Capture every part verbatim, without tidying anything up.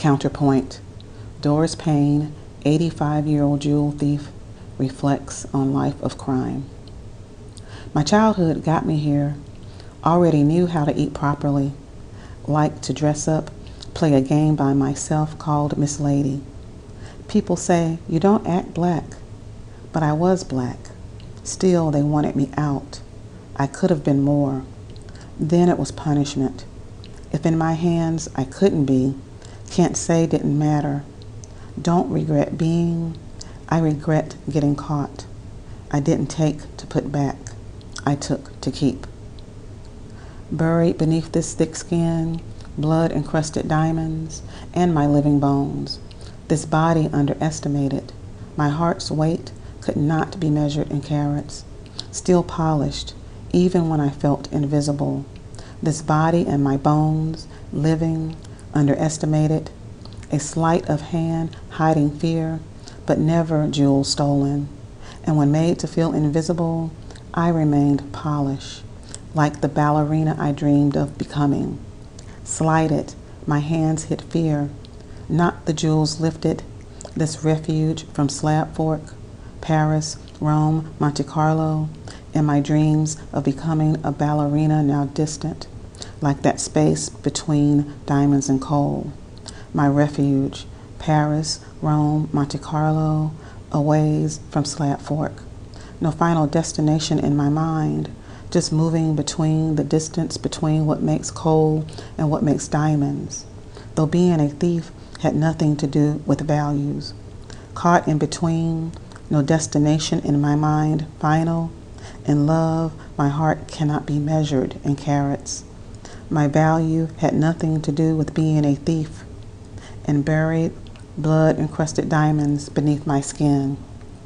Counterpoint. Doris Payne, eighty-five-year-old jewel thief, reflects on life of crime. My childhood got me here. Already knew how to eat properly. Liked to dress up, play a game by myself called Miss Lady. People say, you don't act black. But I was black. Still, they wanted me out. I could have been more. Then it was punishment. If in my hands I couldn't be, can't say didn't matter. Don't regret being. I regret getting caught. I didn't take to put back. I took to keep. Buried beneath this thick skin, blood-encrusted diamonds, and my living bones. This body underestimated. My heart's weight could not be measured in carats. Still polished, even when I felt invisible. This body and my bones, living, underestimated. A sleight of hand hiding fear, but never jewels stolen. And when made to feel invisible, I remained polished, like the ballerina I dreamed of becoming. Slighted, my hands hit fear, not the jewels lifted, this refuge from Slab Fork, Paris, Rome, Monte Carlo, and my dreams of becoming a ballerina now distant, like that space between diamonds and coal. My refuge, Paris, Rome, Monte Carlo, a ways from Slab Fork. No final destination in my mind, just moving between the distance between what makes coal and what makes diamonds. Though being a thief had nothing to do with values. Caught in between, no destination in my mind, final. In love, my heart cannot be measured in carats. My value had nothing to do with being a thief. And buried, blood-encrusted diamonds beneath my skin.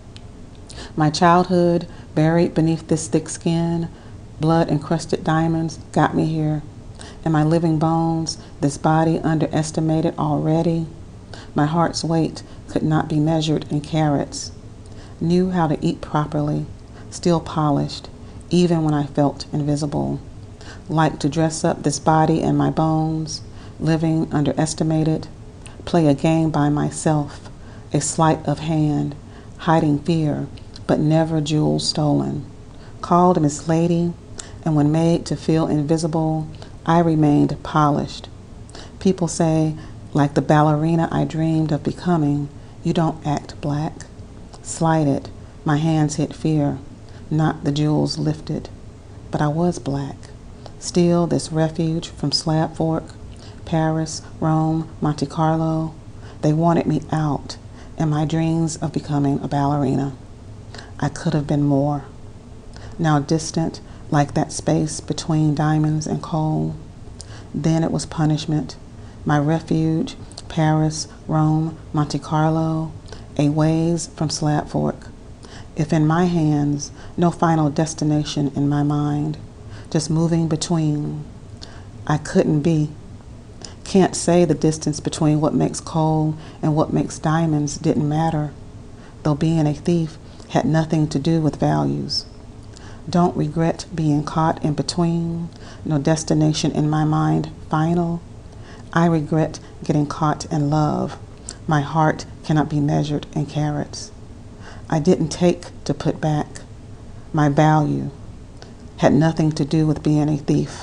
My childhood, buried beneath this thick skin, blood-encrusted diamonds got me here. And my living bones, this body underestimated already. My heart's weight could not be measured in carats. Knew how to eat properly, still polished, even when I felt invisible. Liked to dress up this body and my bones, living underestimated. Play a game by myself, a sleight of hand, hiding fear, but never jewels stolen. Called Miss Lady, and when made to feel invisible, I remained polished. People say, like the ballerina I dreamed of becoming, you don't act black. Slighted, my hands hit fear, not the jewels lifted. But I was black. Still this refuge from Slab Fork, Paris, Rome, Monte Carlo. They wanted me out, and my dreams of becoming a ballerina. I could have been more. Now distant, like that space between diamonds and coal. Then it was punishment. My refuge, Paris, Rome, Monte Carlo, a ways from Slab Fork. If in my hands, no final destination in my mind, just moving between. I couldn't be. Can't say the distance between what makes coal and what makes diamonds didn't matter, though being a thief had nothing to do with values. Don't regret being caught in between, no destination in my mind final. I regret getting caught in love. My heart cannot be measured in carats. I didn't take to put back. My value had nothing to do with being a thief.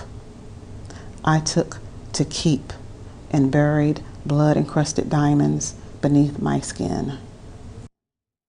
I took to keep and buried blood-encrusted diamonds beneath my skin.